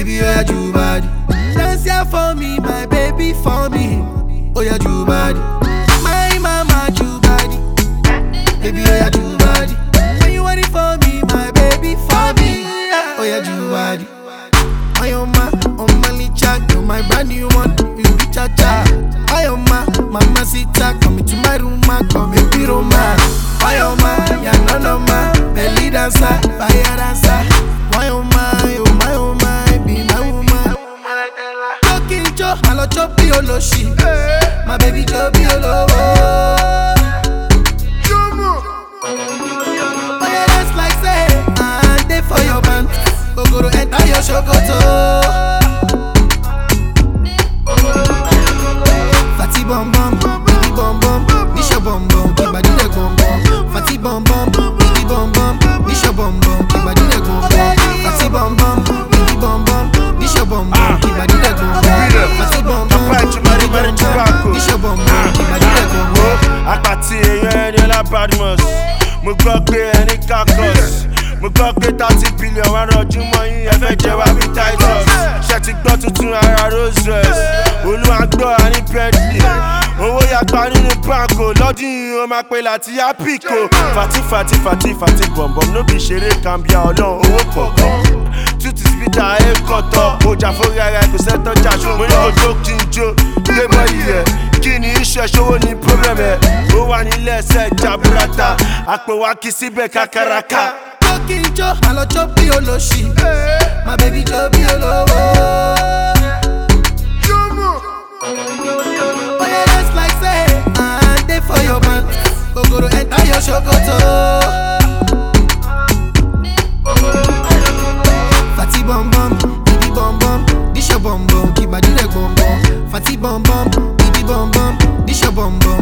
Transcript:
Baby, oh yeah, you body. Dance here for me, my baby for me. Oh yeah, you body. My mama, you body. Baby, oh yeah, you body. When you want it for me, my baby for me. Oh yeah, you body. My oma, licha, you're my brand new one. You be cha-cha. My oma, mama sita, come into my room, come and be Roma. My oma, ya no ma, belly dancer, fire dancer. My oma, be my woman. Talking jo, I love choppy oloshi. My baby choppy olo. Oh yeah, that's like say, and they for your band. Go to enter your shokoto. Fatty bum bum, biggie bum bum, Nisha bum bum, keep body leg bum bum. Fatty bum bum, biggie bum bum, Nisha bum bum, keep body leg bum bum. Fatty bum bum, biggie bum bum, Nisha bum bum, keep body leg bum bum. Fatty bum bum, biggie bum bum, Nisha bum bum, keep body leg bum bum. Àpàtì èèyàn ẹni Badmus, mo gbọ́ pé ẹni Kakos. Mo gbọ́ pé 30 billion wá rọjú mọ́ yín ẹ fẹ́ jẹ wá bí Titus. Ṣé ti gbọ́ tuntun ara Rolls Royce? Olúwa gbọ́ àní Bentley. Owó yàgbá nínú báńkò lọ́dún yìí ó máa pe láti Apico. Fati bọ̀m̀bọ̀m ló bí ṣeré kàmbíà ọlọ́run owó pọ̀pọ̀. Tútù spíta ẹ̀ kọ̀tọ̀. Ọjà fórí ara ẹ̀ kò sẹ́tọ̀ jà ṣó. Mo ní kò jó kí n jó. Gbé bọ́ yìí ẹ̀. Kí ni iṣẹ́ ṣòwò ní problem ẹ̀? Ó wà nílẹ̀ ẹsẹ̀ jaburata. Àpò wa kì í síbẹ̀ kakaraka. Talking jo, I love choppy oloshi. My baby choppy olo. Oh yeah, that's like say, and they for your man. Go to enter your shokoto. Fatty bum bum, biggie bum bum, Nisha bum bum, keep body leg bum bum. Fatty bum bum, biggie bum bum, Nisha bum bum,